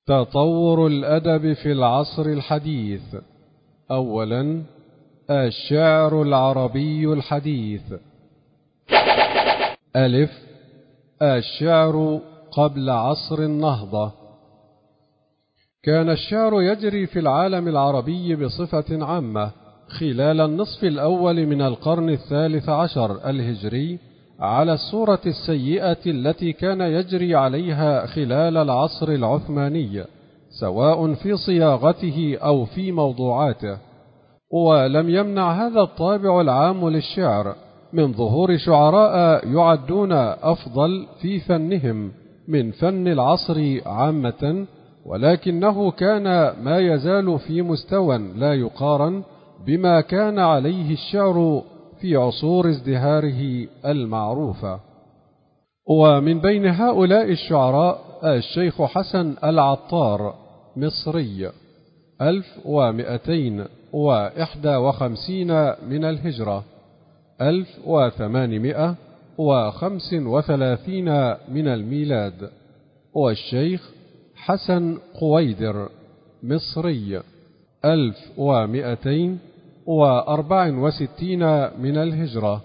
تطور الأدب في العصر الحديث. أولا، الشعر العربي الحديث. ألف، الشعر قبل عصر النهضة. كان الشعر يجري في العالم العربي بصفة عامة خلال النصف الأول من القرن الثالث عشر الهجري على الصورة السيئة التي كان يجري عليها خلال العصر العثماني، سواء في صياغته أو في موضوعاته. ولم يمنع هذا الطابع العام للشعر من ظهور شعراء يعدون أفضل في فنهم من فن العصر عامة، ولكنه كان ما يزال في مستوى لا يقارن بما كان عليه الشعر في عصور ازدهاره المعروفة. ومن بين هؤلاء الشعراء الشيخ حسن العطار، مصري، 1251 من الهجرة، 1835 من الميلاد. والشيخ حسن قويدر، مصري، 1264 من الهجرة،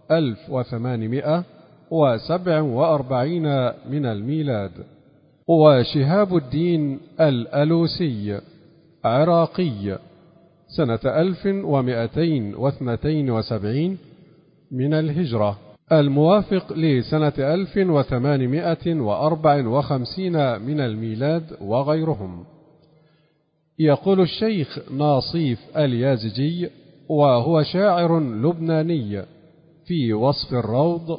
1847 من الميلاد. وشهاب الدين الألوسي، عراقي، سنة 1272 من الهجرة، الموافق لسنة 1854 من الميلاد، وغيرهم. يقول الشيخ ناصيف اليازجي، وهو شاعر لبناني، في وصف الروض: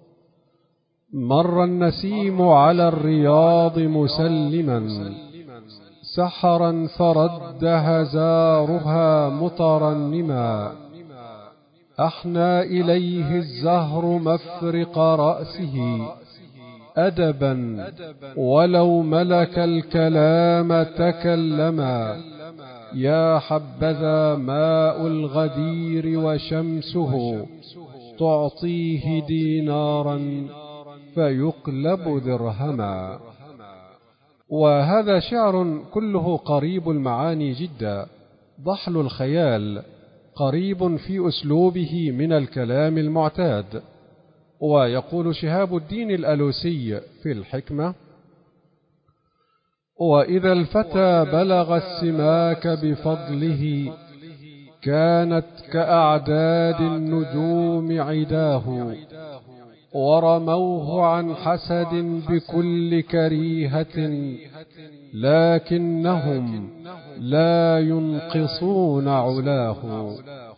مر النسيم على الرياض مسلما، سحرا فرد هزارها مترنما، أحنى إليه الزهر مفرق رأسه أدبا، ولو ملك الكلام تكلما، يا حبذا ماء الغدير وشمسه، تعطيه دينارا فيقلب درهما. وهذا شعر كله قريب المعاني جدا، ضحل الخيال، قريب في أسلوبه من الكلام المعتاد. ويقول شهاب الدين الألوسي في الحكمة: وإذا الفتى بلغ السماك بفضله، كانت كأعداد النجوم عداه، ورموه عن حسد بكل كريهة، لكنهم لا ينقصون علاه.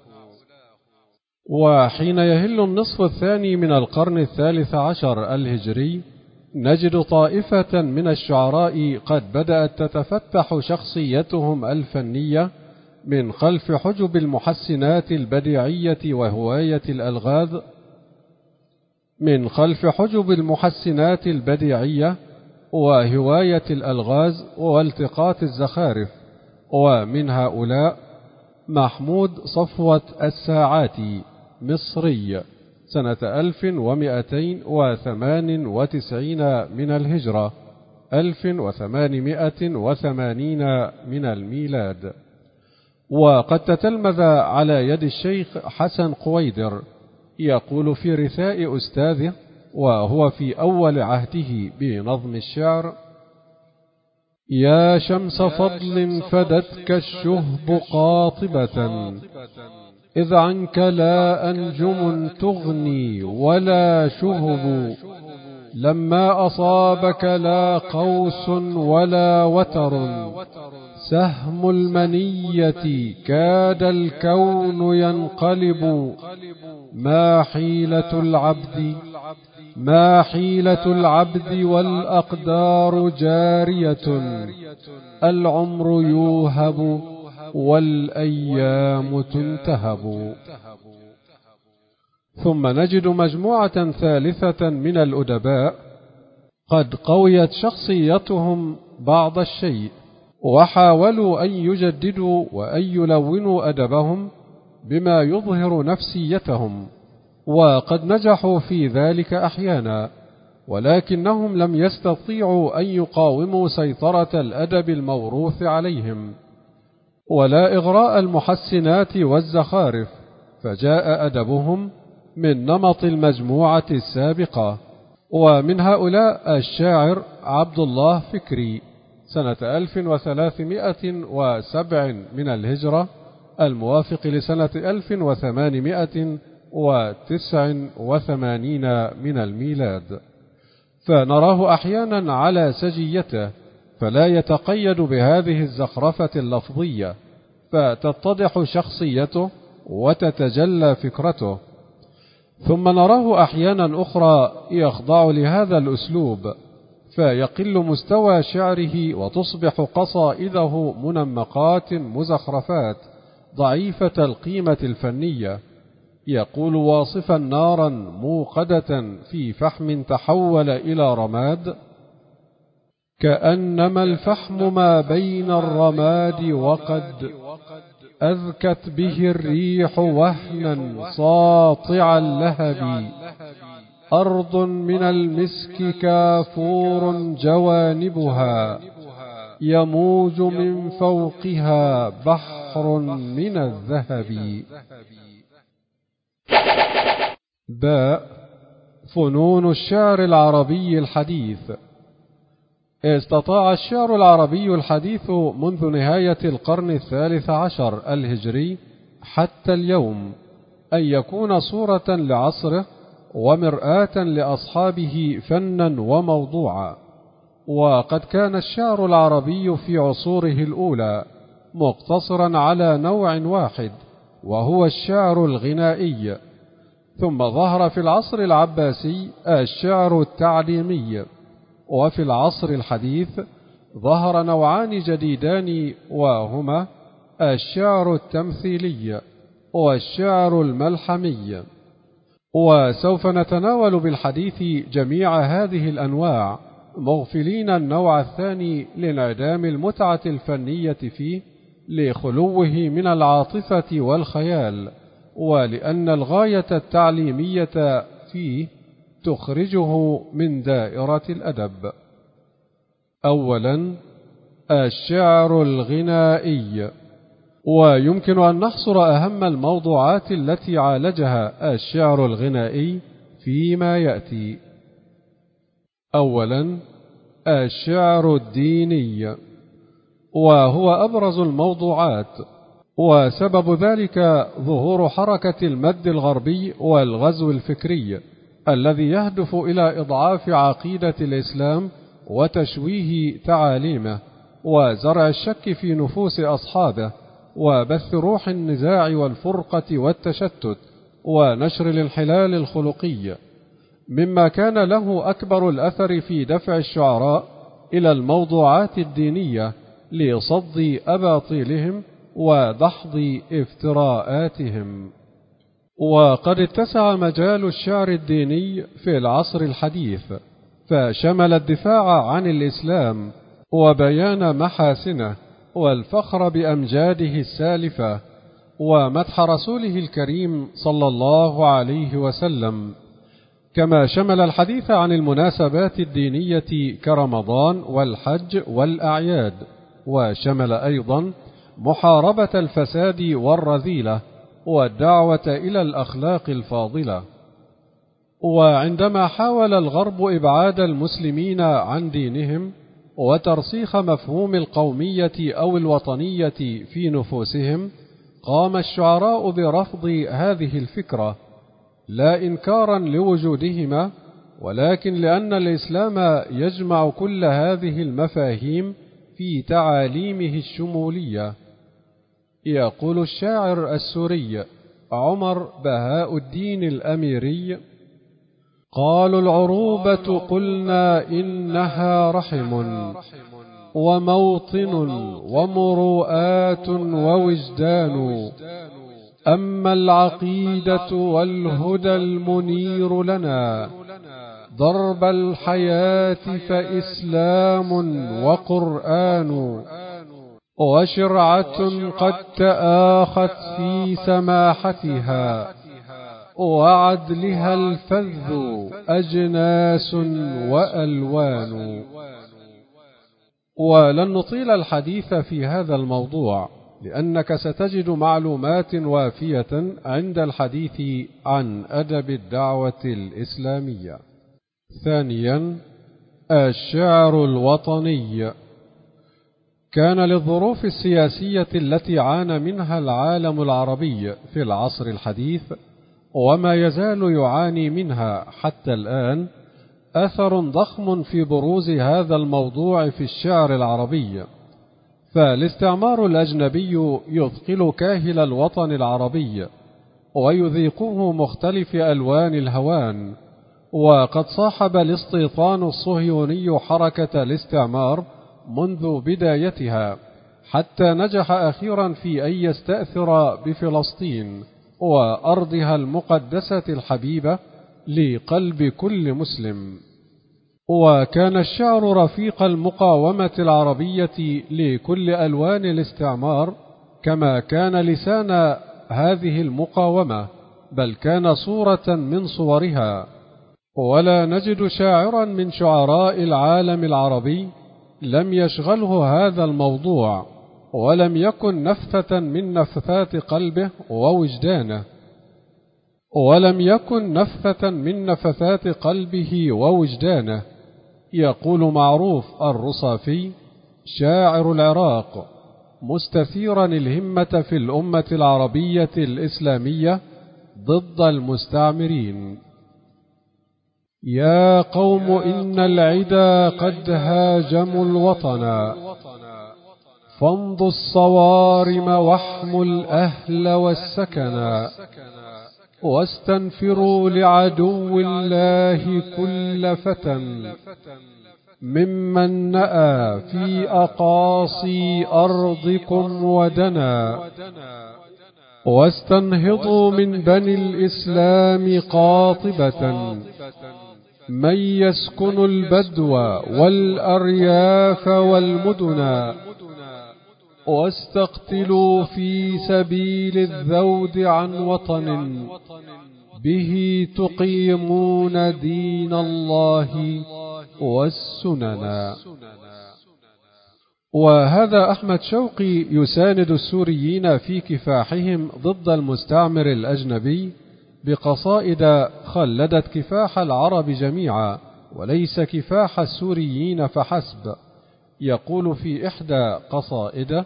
وحين يهل النصف الثاني من القرن الثالث عشر الهجري، نجد طائفة من الشعراء قد بدأت تتفتح شخصيتهم الفنية من خلف حجب المحسنات البديعية وهواية الألغاز، والتقاط الزخارف. ومن هؤلاء محمود صفوة الساعاتي، مصري، سنة 1298 من الهجرة، 1880 من الميلاد. وقد تتلمذ على يد الشيخ حسن قويدر، يقول في رثاء أستاذه وهو في أول عهده بنظم الشعر: يا شمس فضل فدتك الشهب قاطبة، إذ عنك لا أنجم تغني ولا شهب، لما أصابك لا قوس ولا وتر، سهم المنية كاد الكون ينقلب، ما حيلة العبد والأقدار جارية، العمر يوهب والأيام تنتهب. ثم نجد مجموعة ثالثة من الأدباء قد قويت شخصيتهم بعض الشيء، وحاولوا أن يجددوا وأن يلونوا أدبهم بما يظهر نفسيتهم، وقد نجحوا في ذلك أحيانا، ولكنهم لم يستطيعوا أن يقاوموا سيطرة الأدب الموروث عليهم ولا إغراء المحسنات والزخارف، فجاء أدبهم من نمط المجموعة السابقة. ومن هؤلاء الشاعر عبد الله فكري سنة 1307 من الهجرة، الموافق لسنة 1889 من الميلاد، فنراه أحيانا على سجيته، فلا يتقيد بهذه الزخرفة اللفظية، فتتضح شخصيته وتتجلى فكرته. ثم نراه أحيانا أخرى يخضع لهذا الأسلوب، فيقل مستوى شعره وتصبح قصائده منمقات مزخرفات ضعيفة القيمة الفنية. يقول واصفا نارا موقدة في فحم تحول إلى رماد: كأنما الفحم ما بين الرماد وقد أذكت به الريح وهنا ساطع اللهب، أرض من المسك كافور جوانبها، يموج من فوقها بحر من الذهب. باء فنون الشعر العربي الحديث. استطاع الشعر العربي الحديث منذ نهاية القرن 13 الهجري حتى اليوم أن يكون صورة لعصره ومرآة لأصحابه فنا وموضوعا. وقد كان الشعر العربي في عصوره الأولى مقتصرا على نوع واحد، وهو الشعر الغنائي. ثم ظهر في العصر العباسي الشعر التعليمي، وفي العصر الحديث ظهر نوعان جديدان، وهما الشعر التمثيلي والشعر الملحمي. وسوف نتناول بالحديث جميع هذه الأنواع، مغفلين النوع الثاني لانعدام المتعة الفنية فيه لخلوه من العاطفة والخيال، ولأن الغاية التعليمية فيه تخرجه من دائرة الأدب. أولا، الشعر الغنائي. ويمكن أن نحصر أهم الموضوعات التي عالجها الشعر الغنائي فيما يأتي. أولا، الشعر الديني، وهو أبرز الموضوعات، وسبب ذلك ظهور حركة المد الغربي والغزو الفكري الذي يهدف إلى إضعاف عقيدة الإسلام وتشويه تعاليمه وزرع الشك في نفوس أصحابه وبث روح النزاع والفرقة والتشتت ونشر الانحلال الخلقي، مما كان له أكبر الأثر في دفع الشعراء إلى الموضوعات الدينية لصد أباطيلهم ودحض افتراءاتهم. وقد اتسع مجال الشعر الديني في العصر الحديث، فشمل الدفاع عن الإسلام وبيان محاسنه والفخر بأمجاده السالفة ومدح رسوله الكريم صلى الله عليه وسلم، كما شمل الحديث عن المناسبات الدينية كرمضان والحج والأعياد، وشمل أيضا محاربة الفساد والرذيلة والدعوة إلى الأخلاق الفاضلة. وعندما حاول الغرب إبعاد المسلمين عن دينهم وترسيخ مفهوم القومية أو الوطنية في نفوسهم، قام الشعراء برفض هذه الفكرة، لا إنكارا لوجودهما، ولكن لأن الإسلام يجمع كل هذه المفاهيم في تعاليمه الشمولية. يقول الشاعر السوري عمر بهاء الدين الأميري: قالوا العروبة قلنا إنها رحم وموطن ومروءات ووجدان، أما العقيدة والهدى المنير لنا ضرب الحياة فإسلام وقرآن، وشرعة قد تآخت في سماحتها وعدلها الفذ أجناس وألوان. ولن نطيل الحديث في هذا الموضوع، لأنك ستجد معلومات وافية عند الحديث عن أدب الدعوة الإسلامية. ثانيا، الشعر الوطني. كان للظروف السياسية التي عانى منها العالم العربي في العصر الحديث، وما يزال يعاني منها حتى الآن، أثر ضخم في بروز هذا الموضوع في الشعر العربي. فالاستعمار الأجنبي يثقل كاهل الوطن العربي ويذيقه مختلف ألوان الهوان، وقد صاحب الاستيطان الصهيوني حركة الاستعمار منذ بدايتها، حتى نجح أخيرا في أن يستأثر بفلسطين وأرضها المقدسة الحبيبة لقلب كل مسلم. وكان الشعر رفيق المقاومة العربية لكل ألوان الاستعمار، كما كان لسان هذه المقاومة، بل كان صورة من صورها. ولا نجد شاعرا من شعراء العالم العربي لم يشغله هذا الموضوع، ولم يكن نفثة من نفثات قلبه ووجدانه، يقول معروف الرصافي شاعر العراق مستثيرا الهمة في الأمة العربية الإسلامية ضد المستعمرين: يا قوم إن العدا قد هاجموا الوطن، فامضوا الصوارم واحموا الأهل والسكنا، واستنفروا لعدو الله كل فتى، ممن نأى في أقاصي أرضكم ودنا، واستنهضوا من بني الإسلام قاطبة، من يسكن البدو والأرياف والمدن، واستقتلوا في سبيل الذود عن وطن، به تقيمون دين الله والسنن. وهذا أحمد شوقي يساند السوريين في كفاحهم ضد المستعمر الأجنبي بقصائد خلدت كفاح العرب جميعا وليس كفاح السوريين فحسب. يقول في إحدى قصائده: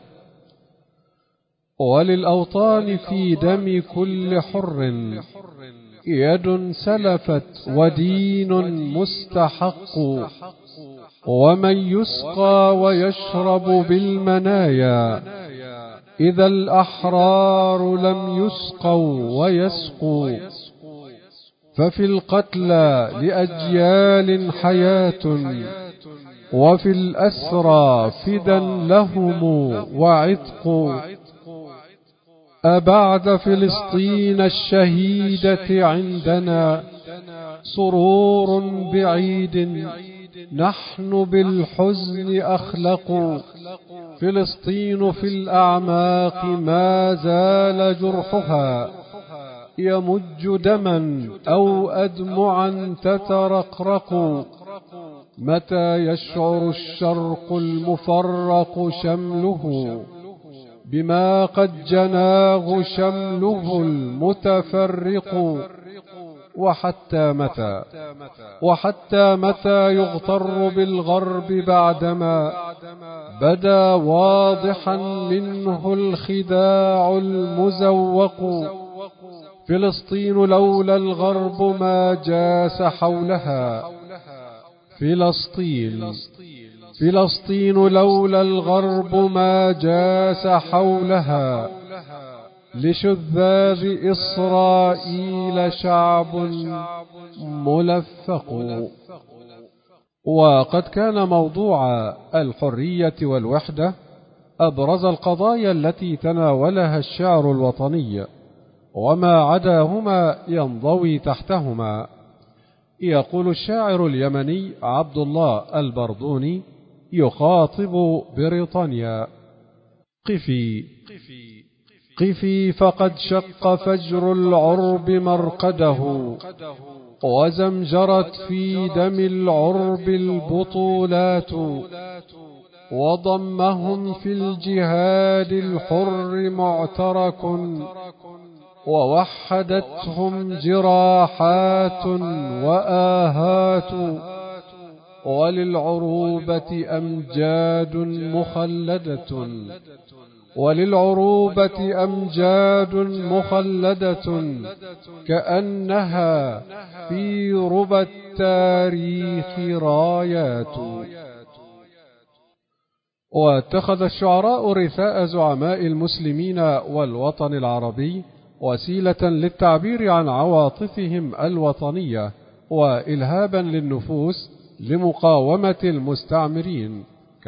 وللأوطان في دم كل حر يد سلفت ودين مستحق، ومن يسقى ويشرب بالمنايا، إذا الأحرار لم يسقوا ويسقوا، ففي القتلى لأجيال حياة، وفي الأسرى فدا لهم وعتق، أبعد فلسطين الشهيدة عندنا سرور بعيد، نحن بالحزن أخلق، فلسطين في الأعماق ما زال جرحها، يمج دما أو أدمعا تترقرق، متى يشعر الشرق المفرق شمله، بما قد جناه شمله المتفرق، وحتى متى يغتر بالغرب بعدما بدا واضحا منه الخداع المزوق، فلسطين لولا الغرب ما جاس حولها، فلسطين لولا الغرب ما جاس حولها، لشذاذ إسرائيل شعب ملفق. وقد كان موضوع الحرية والوحدة أبرز القضايا التي تناولها الشعر الوطني، وما عداهما ينضوي تحتهما. يقول الشاعر اليمني عبد الله البردوني يخاطب بريطانيا: قفي قفي فقد شق فجر العرب مرقده، وزمجرت في دم العرب البطولات، وضمهم في الجهاد الحر معترك، ووحدتهم جراحات وآهات، وللعروبة أمجاد مخلدة، وللعروبة أمجاد مخلدة كأنها في ربى التاريخ رايات. واتخذ الشعراء رثاء زعماء المسلمين والوطن العربي وسيلة للتعبير عن عواطفهم الوطنية وإلهابا للنفوس لمقاومة المستعمرين،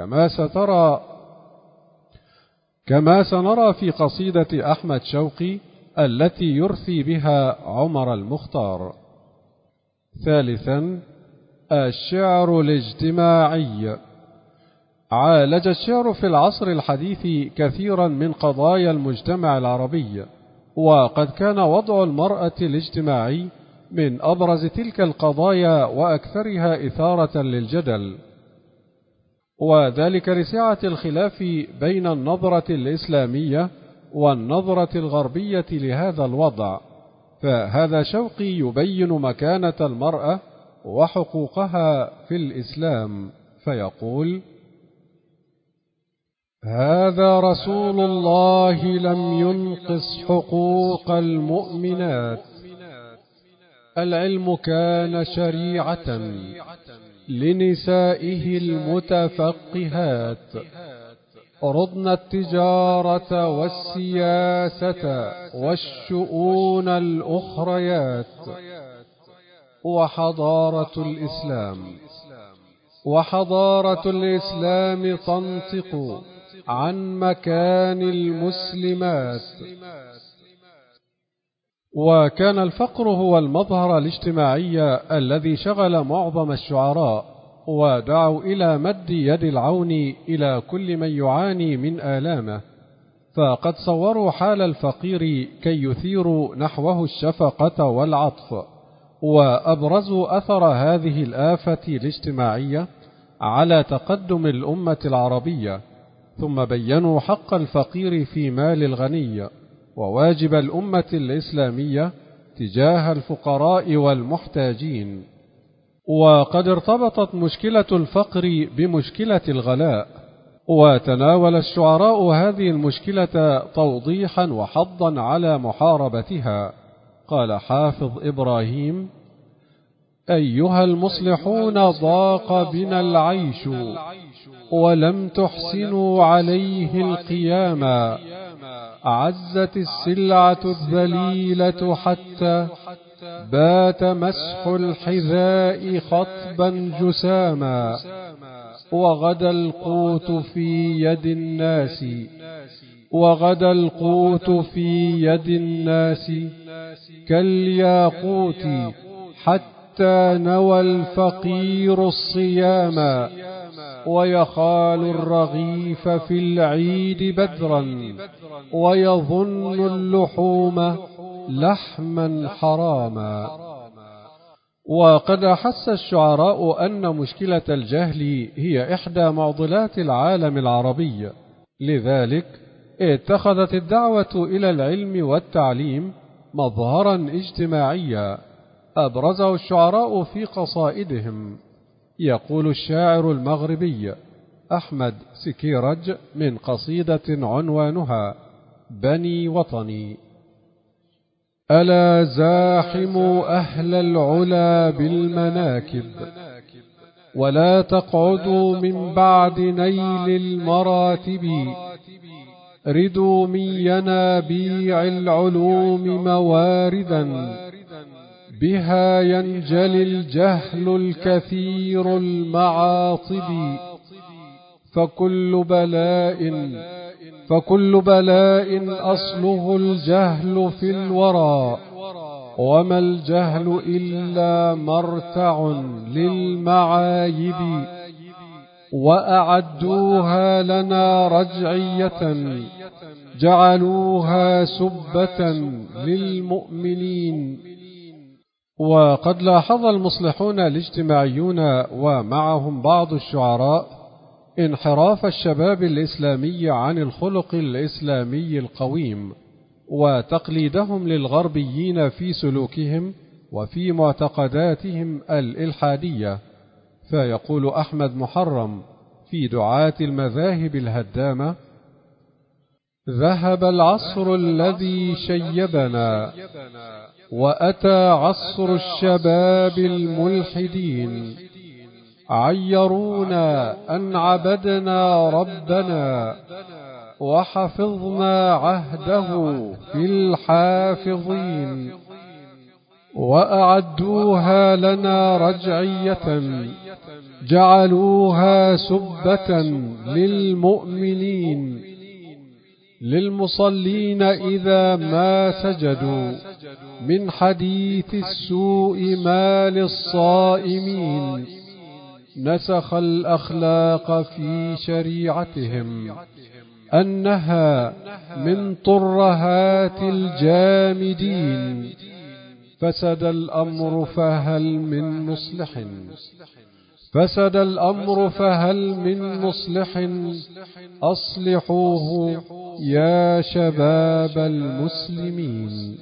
كما سنرى في قصيدة أحمد شوقي التي يرثي بها عمر المختار. ثالثا، الشعر الاجتماعي. عالج الشعر في العصر الحديث كثيرا من قضايا المجتمع العربي، وقد كان وضع المرأة الاجتماعي من أبرز تلك القضايا وأكثرها إثارة للجدل، وذلك لسعة الخلاف بين النظرة الإسلامية والنظرة الغربية لهذا الوضع. فهذا شوقي يبين مكانة المرأة وحقوقها في الإسلام، فيقول: هذا رسول الله لم ينقص حقوق المؤمنات، العلم كان شريعة لنسائه المتفقهات، رضن التجارة والسياسة والشؤون الأخريات، وحضارة الإسلام تنطق عن مكان المسلمات. وكان الفقر هو المظهر الاجتماعي الذي شغل معظم الشعراء، ودعوا إلى مد يد العون إلى كل من يعاني من آلامه، فقد صوروا حال الفقير كي يثيروا نحوه الشفقة والعطف، وأبرزوا أثر هذه الآفة الاجتماعية على تقدم الأمة العربية، ثم بينوا حق الفقير في مال الغني، وواجب الأمة الإسلامية تجاه الفقراء والمحتاجين. وقد ارتبطت مشكلة الفقر بمشكلة الغلاء، وتناول الشعراء هذه المشكلة توضيحا وحضا على محاربتها. قال حافظ إبراهيم: أيها المصلحون، ضاق بنا العيش ولم تحسنوا عليه القياما، عزت السلعة الذليلة حتى بات مسح الحذاء خطبا جساما، وغدا القوت في يد الناس كالياقوت، حتى نوى الفقير الصيام، ويخال الرغيف في العيد بدرا، ويظن اللحوم لحما حراما. وقد أحس الشعراء أن مشكلة الجهل هي إحدى معضلات العالم العربي، لذلك اتخذت الدعوة إلى العلم والتعليم مظهرا اجتماعيا أبرزه الشعراء في قصائدهم. يقول الشاعر المغربي أحمد سكيرج من قصيدة عنوانها بني وطني: ألا زاحموا أهل العلا بالمناكب، ولا تقعدوا من بعد نيل المراتب، ردوا من ينابيع العلوم مواردا، بها ينجلي الجهل الكثير المعاطب، فكل بلاء أصله الجهل في الورى، وما الجهل إلا مرتع للمعايب، وأعدوها لنا رجعية جعلوها سبة للمؤمنين. وقد لاحظ المصلحون الاجتماعيون ومعهم بعض الشعراء انحراف الشباب الإسلامي عن الخلق الإسلامي القويم، وتقليدهم للغربيين في سلوكهم وفي معتقداتهم الإلحادية. فيقول أحمد محرم في دعاة المذاهب الهدامة: ذهب العصر الذي شيبنا، وأتى عصر الشباب الملحدين، عيرونا أن عبدنا ربنا، وحفظنا عهده في الحافظين، وأعدوها لنا رجعية جعلوها سبة للمؤمنين، للمصلين إذا ما سجدوا، من حديث السوء ما للصائمين، نسخ الأخلاق في شريعتهم أنها من طرهات الجامدين، فسد الأمر فهل من مصلح، فسد الأمر فهل من مصلح، أصلحوه يا شباب المسلمين.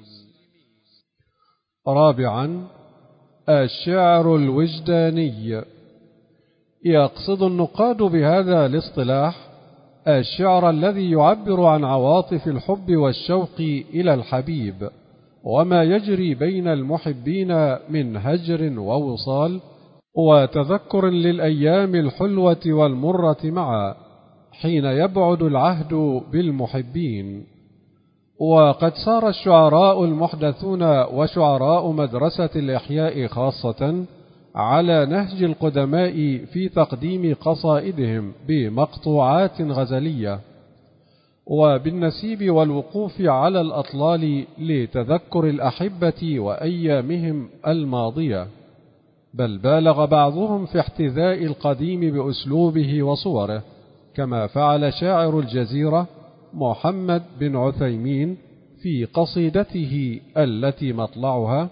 رابعا، الشعر الوجداني. يقصد النقاد بهذا الاصطلاح الشعر الذي يعبر عن عواطف الحب والشوق إلى الحبيب، وما يجري بين المحبين من هجر ووصال وتذكر للأيام الحلوة والمرة معا حين يبعد العهد بالمحبين. وقد صار الشعراء المحدثون وشعراء مدرسة الإحياء خاصة على نهج القدماء في تقديم قصائدهم بمقطوعات غزلية، وبالنسيب والوقوف على الأطلال لتذكر الأحبة وأيامهم الماضية، بل بالغ بعضهم في احتذاء القديم بأسلوبه وصوره، كما فعل شاعر الجزيرة محمد بن عثيمين في قصيدته التي مطلعها: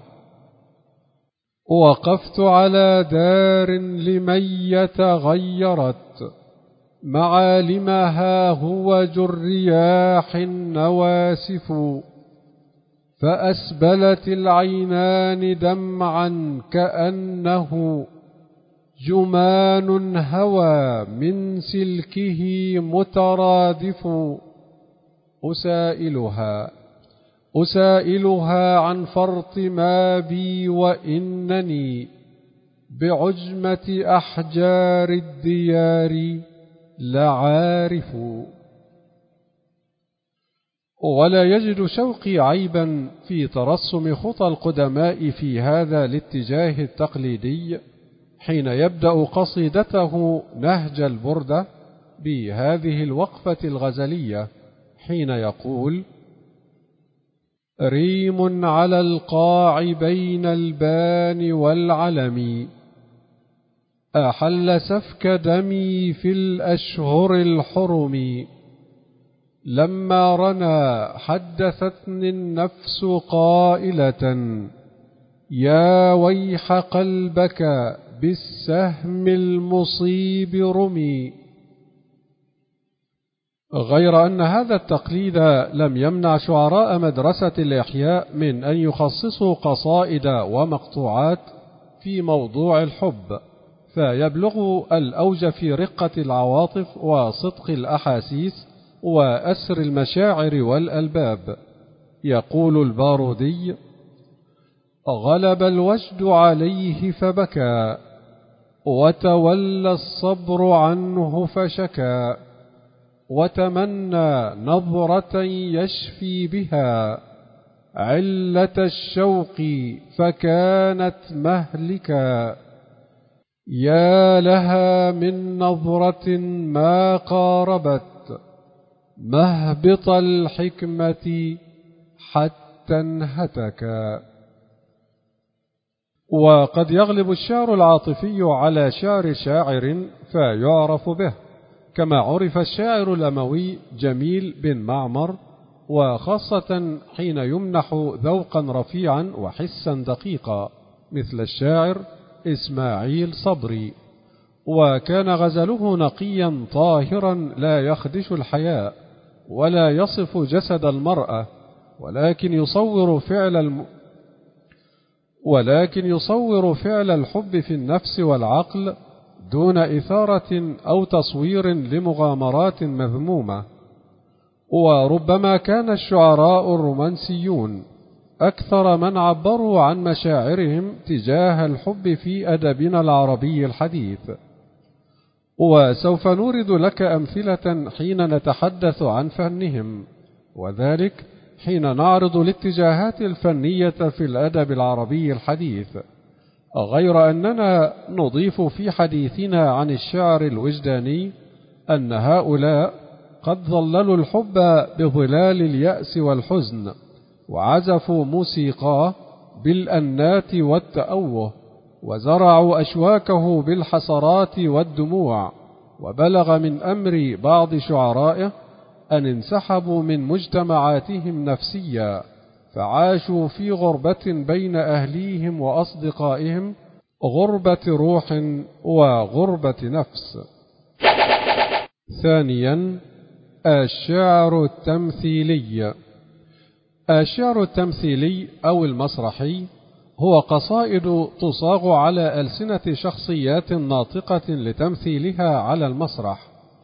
وقفت على دار لمن يتغيرت معالمها هوج الرياح النواسف، فأسبلت العينان دمعا كأنه جمان هوى من سلكه مترادف، أسائلها عن فرط ما بي وإنني بعجمة أحجار الديار لعارف. ولا يجد شوقي عيبا في ترسم خطى القدماء في هذا الاتجاه التقليدي حين يبدأ قصيدته نهج البردة بهذه الوقفة الغزلية حين يقول: ريم على القاع بين البان والعلم، أحل سفك دمي في الأشهر الحرم، لما رنا حدثتني النفس قائلة يا ويح قلبك بالسهم المصيب رمي. غير أن هذا التقليد لم يمنع شعراء مدرسة الإحياء من أن يخصصوا قصائد ومقطوعات في موضوع الحب، فيبلغ الأوج في رقة العواطف وصدق الأحاسيس وأسر المشاعر والألباب. يقول البارودي: غلب الوجد عليه فبكى، وتولى الصبر عنه فشكى، وتمنى نظرة يشفي بها علة الشوق فكانت مهلكا، يا لها من نظرة ما قاربت مهبط الحكمة حتى انهتكا. وقد يغلب الشعر العاطفي على شعر شاعر فيعرف به، كما عرف الشاعر الأموي جميل بن معمر، وخاصة حين يمنح ذوقا رفيعا وحسا دقيقا مثل الشاعر إسماعيل صبري. وكان غزله نقيا طاهرا لا يخدش الحياء ولا يصف جسد المرأة، ولكن يصور فعل الحب في النفس والعقل دون إثارة أو تصوير لمغامرات مذمومة. وربما كان الشعراء الرومانسيون أكثر من عبروا عن مشاعرهم تجاه الحب في أدبنا العربي الحديث. وسوف نورد لك أمثلة حين نتحدث عن فنهم، وذلك حين نعرض الاتجاهات الفنية في الأدب العربي الحديث، غير أننا نضيف في حديثنا عن الشعر الوجداني أن هؤلاء قد ظللوا الحب بظلال اليأس والحزن، وعزفوا موسيقاه بالأنات والتأوه، وزرعوا أشواكه بالحسرات والدموع. وبلغ من أمر بعض شعرائه أن انسحبوا من مجتمعاتهم نفسيا، فعاشوا في غربة بين أهليهم وأصدقائهم، غربة روح وغربة نفس. ثانيا، الشعر التمثيلي. الشعر التمثيلي أو المسرحي هو قصائد تصاغ على ألسنة شخصيات ناطقة لتمثيلها على المسرح،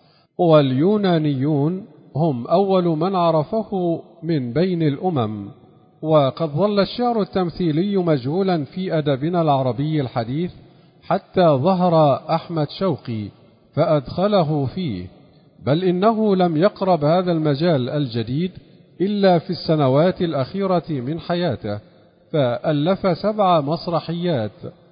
واليونانيون هم أول من عرفه من بين الأمم. وقد ظل الشعر التمثيلي مجهولا في أدبنا العربي الحديث حتى ظهر أحمد شوقي فأدخله فيه، بل إنه لم يقرب هذا المجال الجديد إلا في السنوات الأخيرة من حياته، فألف 7 مسرحيات،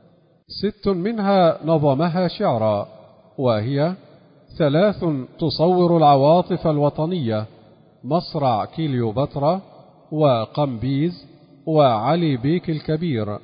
6 منها نظمها شعرا، وهي 3 تصور العواطف الوطنية: مصرع كليوباترا، وقمبيز، وعلي بيك الكبير،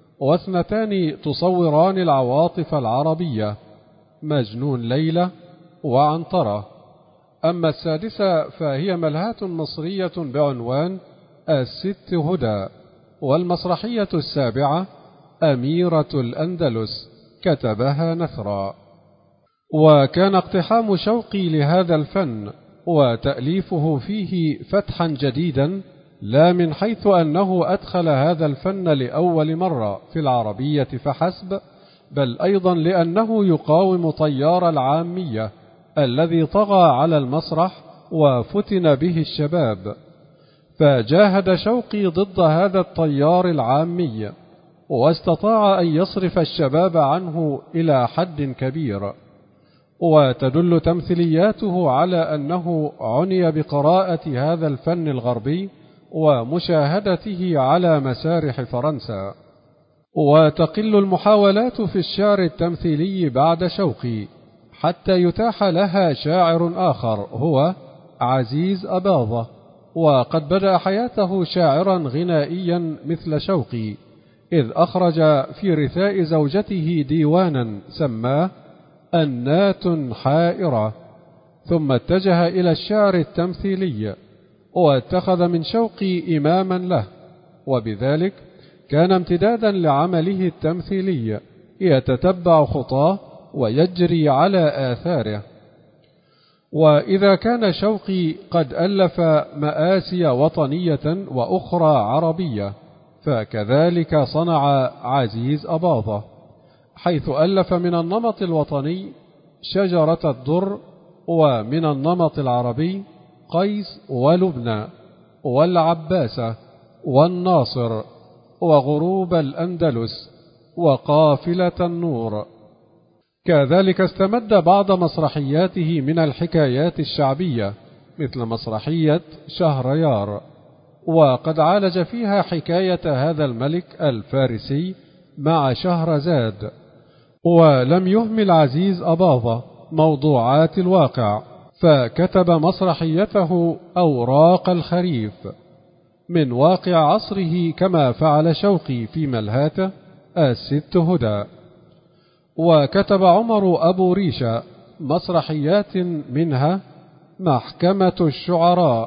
و2 تصوران العواطف العربية: مجنون ليلى وعنترة. أما 6 فهي ملهاة مصرية بعنوان الست هدى. والمسرحية 7 أميرة الأندلس كتبها نثرا. وكان اقتحام شوقي لهذا الفن وتأليفه فيه فتحا جديدا، لا من حيث أنه أدخل هذا الفن لأول مرة في العربية فحسب، بل أيضا لأنه يقاوم طيار العامية الذي طغى على المسرح وفتن به الشباب. فجاهد شوقي ضد هذا الطيار العامي، واستطاع أن يصرف الشباب عنه إلى حد كبير. وتدل تمثيلياته على أنه عني بقراءة هذا الفن الغربي ومشاهدته على مسارح فرنسا. وتقل المحاولات في الشعر التمثيلي بعد شوقي، حتى يتاح لها شاعر آخر هو عزيز أباظة، وقد بدأ حياته شاعرا غنائيا مثل شوقي، إذ أخرج في رثاء زوجته ديوانا سماه أنات حائرة، ثم اتجه إلى الشعر التمثيلي، واتخذ من شوقي إماما له، وبذلك كان امتدادا لعمله التمثيلي، يتتبع خطاه ويجري على آثاره. وإذا كان شوقي قد ألف مآسي وطنية وأخرى عربية، فكذلك صنع عزيز أباظة، حيث ألف من النمط الوطني شجرة الدر، ومن النمط العربي قيس ولبنى والعباسة والناصر وغروب الأندلس وقافلة النور. كذلك استمد بعض مسرحياته من الحكايات الشعبية مثل مسرحية شهريار، وقد عالج فيها حكاية هذا الملك الفارسي مع شهرزاد. ولم يهمل عزيز أباظة موضوعات الواقع، فكتب مسرحيته أوراق الخريف من واقع عصره، كما فعل شوقي في ملهاته الست هدى. وكتب عمر أبو ريشة مسرحيات منها محكمة الشعراء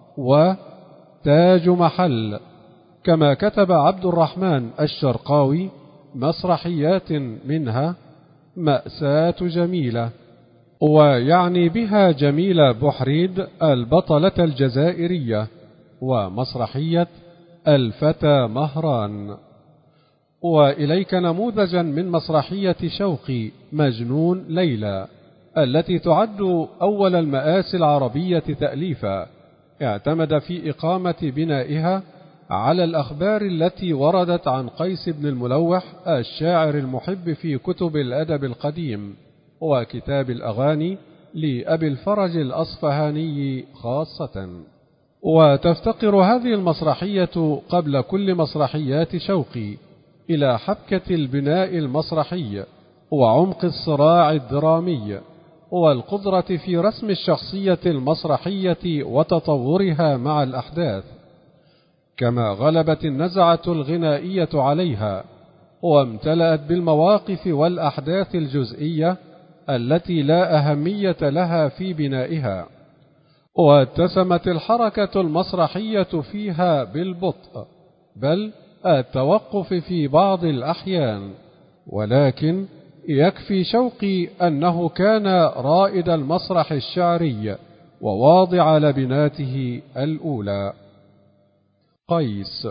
وتاج محل، كما كتب عبد الرحمن الشرقاوي مسرحيات منها مأساة جميلة، ويعني بها جميلة بحريد البطلة الجزائرية، ومسرحية الفتى مهران. وإليك نموذجا من مسرحية شوقي مجنون ليلى، التي تعد أول المآسي العربية تأليفا، اعتمد في إقامة بنائها على الأخبار التي وردت عن قيس بن الملوح الشاعر المحب في كتب الأدب القديم وكتاب الأغاني لأبي الفرج الأصفهاني خاصة. وتفتقر هذه المسرحية قبل كل مسرحيات شوقي إلى حبكة البناء المسرحي وعمق الصراع الدرامي والقدرة في رسم الشخصية المسرحية وتطورها مع الأحداث، كما غلبت النزعة الغنائية عليها وامتلأت بالمواقف والأحداث الجزئية التي لا أهمية لها في بنائها، واتسمت الحركة المسرحية فيها بالبطء بل التوقف في بعض الأحيان. ولكن يكفي شوقي أنه كان رائد المسرح الشعري وواضع لبناته الأولى. قيس.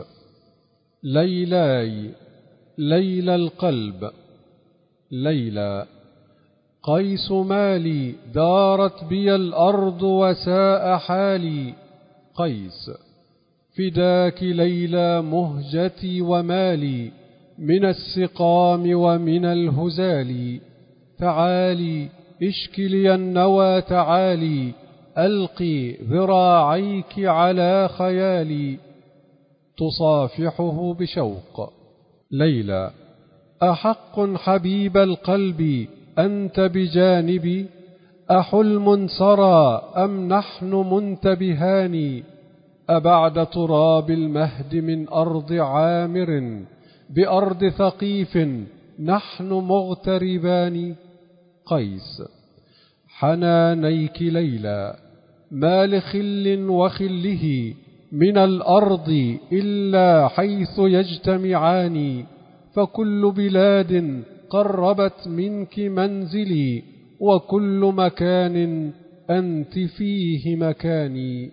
ليلاي ليلى القلب. ليلى. قيس مالي دارت بي الأرض وساء حالي. قيس. فداك ليلى مهجتي ومالي من السقام ومن الهزال. تعالي اشكي لي النوى تعالي ألقي ذراعيك على خيالي. تصافحه بشوق. ليلى. أحق حبيب القلب أنت بجانبي أحلم سرى أم نحن منتبهان أبعد تراب المهد من أرض عامر بأرض ثقيف نحن مغتربان. قيس. حنانيك ليلى ما لخل وخله من الأرض إلا حيث يجتمعان فكل بلاد قربت منك منزلي وكل مكان أنت فيه مكاني.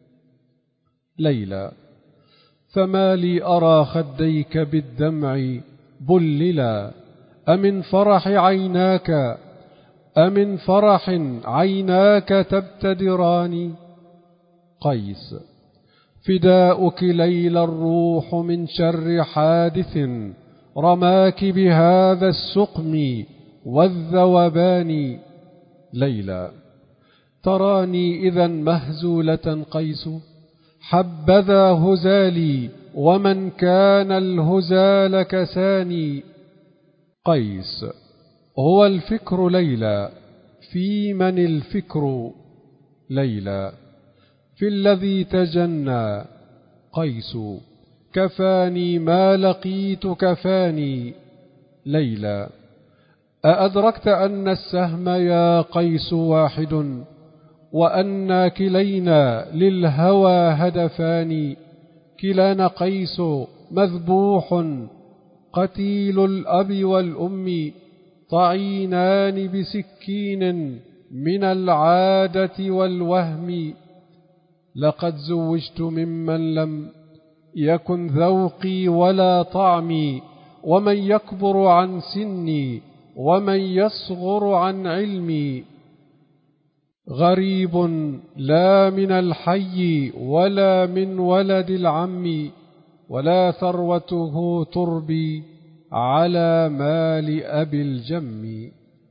ليلى. فما لي أرى خديك بالدمع بللا أمن فرح عيناك أمن فرح عيناك تبتدران. قيس. فداؤك ليلى الروح من شر حادث رماك بهذا السقم والذوبان. ليلى. تراني إذا مهزولة قيس حبذا هزالي ومن كان الهزال كساني. قيس. هو الفكر ليلى في من الفكر. ليلى. في الذي تجنى. قيس. كفاني ما لقيت كفاني. ليلى. أأدركت أن السهم يا قيس واحد وأن كلينا للهوى هدفان كلانا قيس مذبوح قتيل الأب والأم طعينان بسكين من العادة والوهم لقد زوجت ممن لم يكن ذوقي ولا طعمي ومن يكبر عن سني ومن يصغر عن علمي غريب لا من الحي ولا من ولد العم ولا ثروته تربي على مال أبي الجم.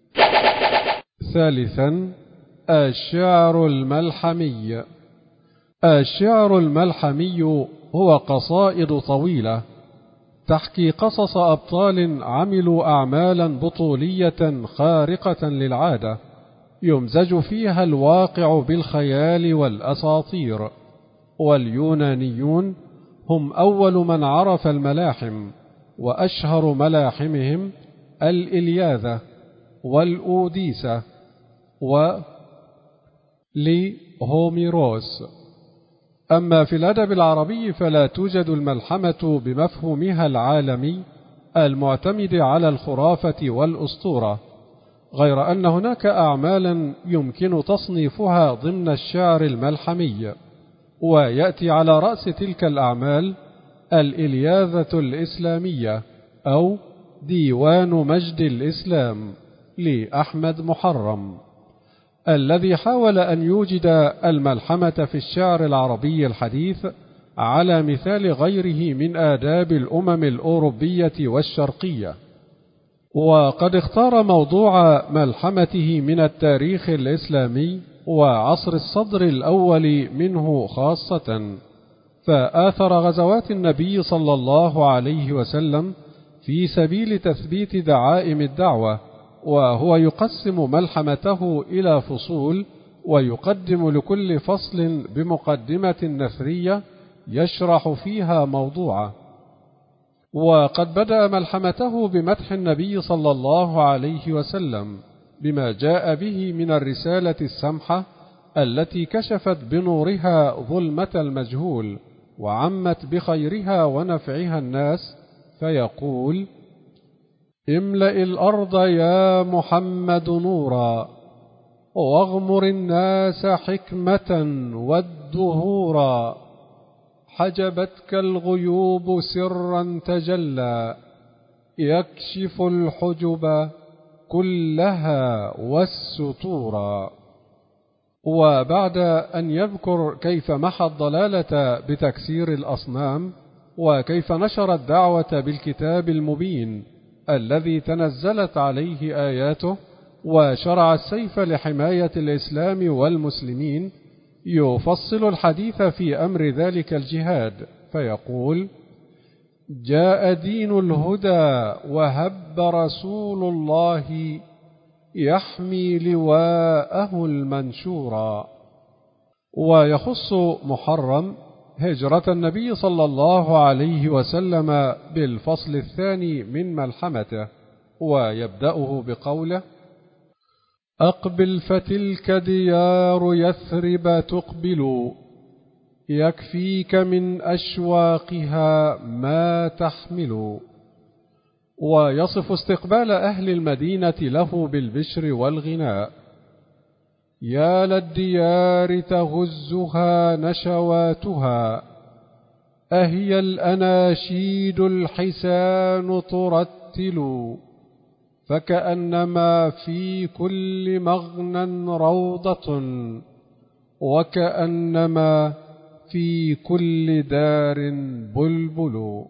ثالثا الشعر الملحمي. الشعر الملحمي هو قصائد طويلة تحكي قصص أبطال عملوا أعمالا بطولية خارقة للعادة يمزج فيها الواقع بالخيال والأساطير. واليونانيون هم أول من عرف الملاحم وأشهر ملاحمهم الإلياذة والأوديسة ولهوميروس. أما في الأدب العربي فلا توجد الملحمة بمفهومها العالمي المعتمد على الخرافة والأسطورة، غير أن هناك أعمالا يمكن تصنيفها ضمن الشعر الملحمي، ويأتي على رأس تلك الأعمال الإلياذة الإسلامية أو ديوان مجد الإسلام لأحمد محرم، الذي حاول أن يوجد الملحمة في الشعر العربي الحديث على مثال غيره من آداب الأمم الأوروبية والشرقية. وقد اختار موضوع ملحمته من التاريخ الإسلامي وعصر الصدر الأول منه خاصة، فآثر غزوات النبي صلى الله عليه وسلم في سبيل تثبيت دعائم الدعوة، وهو يقسم ملحمته إلى فصول ويقدم لكل فصل بمقدمة نثرية يشرح فيها موضوعه. وقد بدأ ملحمته بمدح النبي صلى الله عليه وسلم بما جاء به من الرسالة السمحة التي كشفت بنورها ظلمة المجهول وعمت بخيرها ونفعها الناس، فيقول: املأ الأرض يا محمد نورا، واغمر الناس حكمة والدهورا، حجبتك الغيوب سرا تجلى، يكشف الحجب كلها والستورا. وبعد أن يذكر كيف محى الضلالة بتكسير الأصنام، وكيف نشر الدعوة بالكتاب المبين الذي تنزلت عليه آياته، وشرع السيف لحماية الإسلام والمسلمين، يفصل الحديث في أمر ذلك الجهاد، فيقول: جاء دين الهدى وهب رسول الله، يحمي لواءه المنشورا. ويخص محرم هجرة النبي صلى الله عليه وسلم بالفصل الثاني من ملحمته، ويبدأه بقوله: أقبل فتلك ديار يثرب تقبل، يكفيك من أشواقها ما تحمل. ويصف استقبال أهل المدينة له بالبشر والغناء: يا للديار تغزها نشواتها، أهي الأناشيد الحسان ترتل، فكأنما في كل مغنى روضة، وكأنما في كل دار بلبل.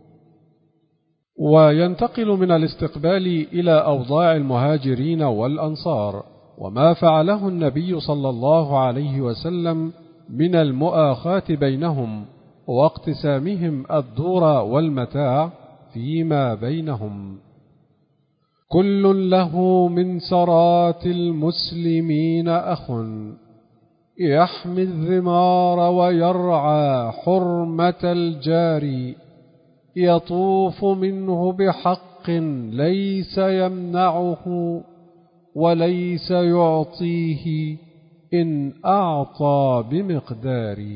وينتقل من الاستقبال إلى أوضاع المهاجرين والأنصار، وما فعله النبي صلى الله عليه وسلم من المؤاخاة بينهم واقتسامهم الدور والمتاع فيما بينهم. كل له من سرات المسلمين أخ، يحمي الذمار ويرعى حرمة الجار، يطوف منه بحق ليس يمنعه، وليس يعطيه إن أعطى بمقدار.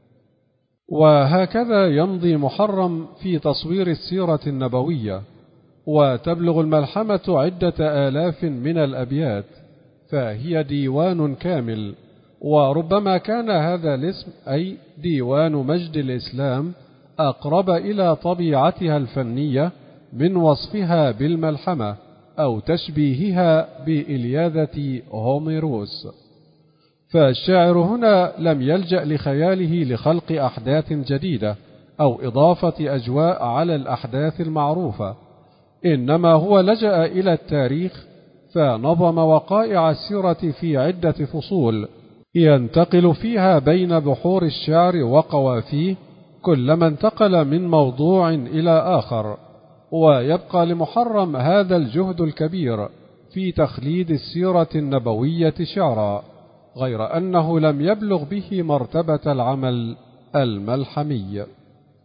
وهكذا يمضي محرم في تصوير السيرة النبوية، وتبلغ الملحمة عدة آلاف من الأبيات، فهي ديوان كامل. وربما كان هذا الاسم أي ديوان مجد الإسلام أقرب إلى طبيعتها الفنية من وصفها بالملحمة أو تشبيهها بإلياذة هوميروس. فالشاعر هنا لم يلجأ لخياله لخلق أحداث جديدة أو إضافة أجواء على الأحداث المعروفة، إنما هو لجأ إلى التاريخ، فنظم وقائع السيرة في عدة فصول ينتقل فيها بين بحور الشعر وقوافيه، كلما انتقل من موضوع إلى آخر. ويبقى لمحرم هذا الجهد الكبير في تخليد السيرة النبوية شعرا، غير أنه لم يبلغ به مرتبة العمل الملحمي.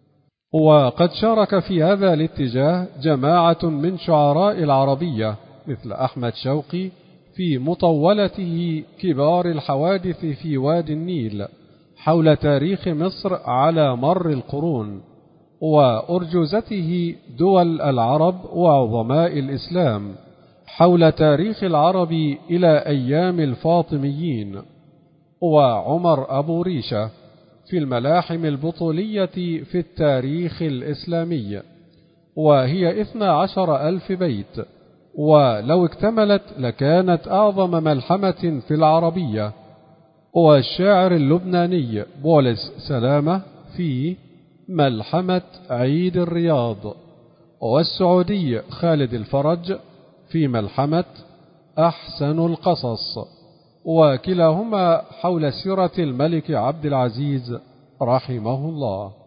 وقد شارك في هذا الاتجاه جماعة من شعراء العربية مثل أحمد شوقي في مطولته كبار الحوادث في وادي النيل حول تاريخ مصر على مر القرون، وأرجوزته دول العرب وعظماء الإسلام حول تاريخ العرب إلى أيام الفاطميين، وعمر أبو ريشة في الملاحم البطولية في التاريخ الإسلامي، وهي 12,000 بيت، ولو اكتملت لكانت أعظم ملحمة في العربية. والشاعر اللبناني بولس سلامة في ملحمة عيد الرياض، والسعودي خالد الفرج في ملحمة أحسن القصص، وكلاهما حول سيرة الملك عبد العزيز رحمه الله.